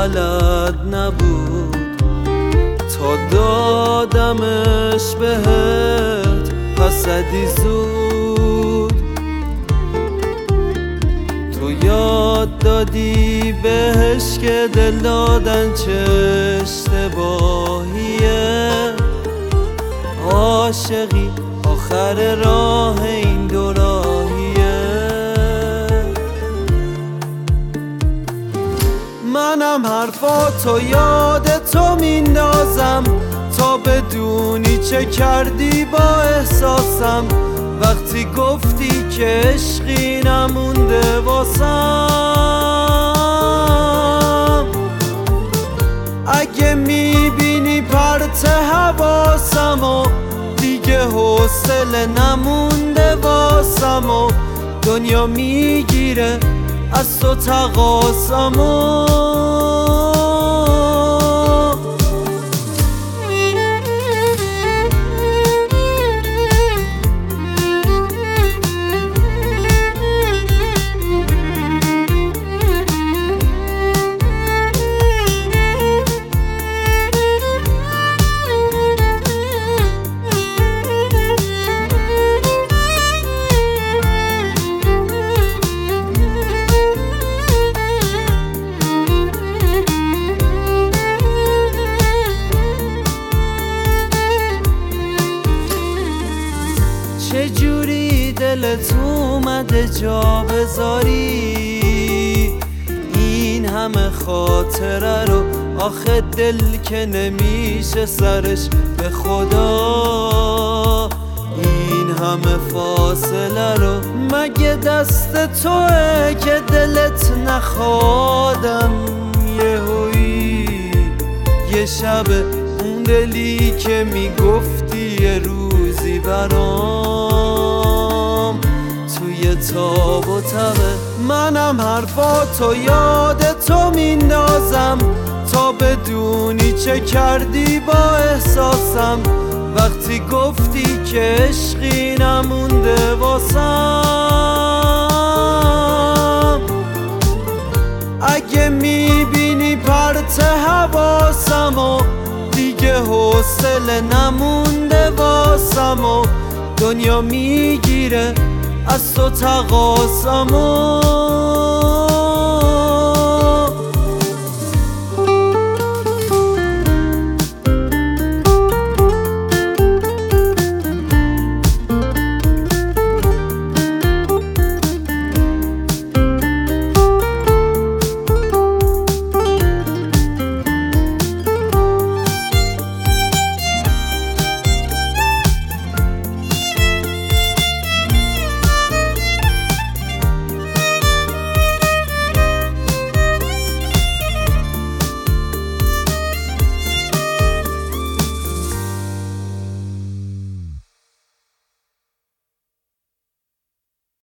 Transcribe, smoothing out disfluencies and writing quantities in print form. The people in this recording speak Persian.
بلد نبود تا دادمش بهت پس زدی زود. تو یاد دادی بهش که دل دادن چه اشتباهیه، عاشقی آخر راه این دوراهیه. منم حرفاتو یاد تو میندازم تا بدونی چه کردی با احساسم، وقتی گفتی که عشقی نمونده واسم. اگه میبینی پرت حواسم و دیگه حوصله نمونده واسم و دنیا میگیره از تو تقاصم و چجوری دلت اومده جا بذاری این همه خاطره رو؟ آخه دل که نمیشه سرش به خدا این همه فاصله رو. مگه دست توه که دلت نخوادم یهویی یه شب اون دلی که میگفتی یه روزی برام توی تاب و تبه. منم حرفاتو یاد تو میندازم تا بدونی چه کردی با احساسم، وقتی گفتی که عشقی نمونده واسم. اگه میبینی پرت حواسم و دیگه حوصله نمونده واسم و دنیا میگیره از تو تقاصم و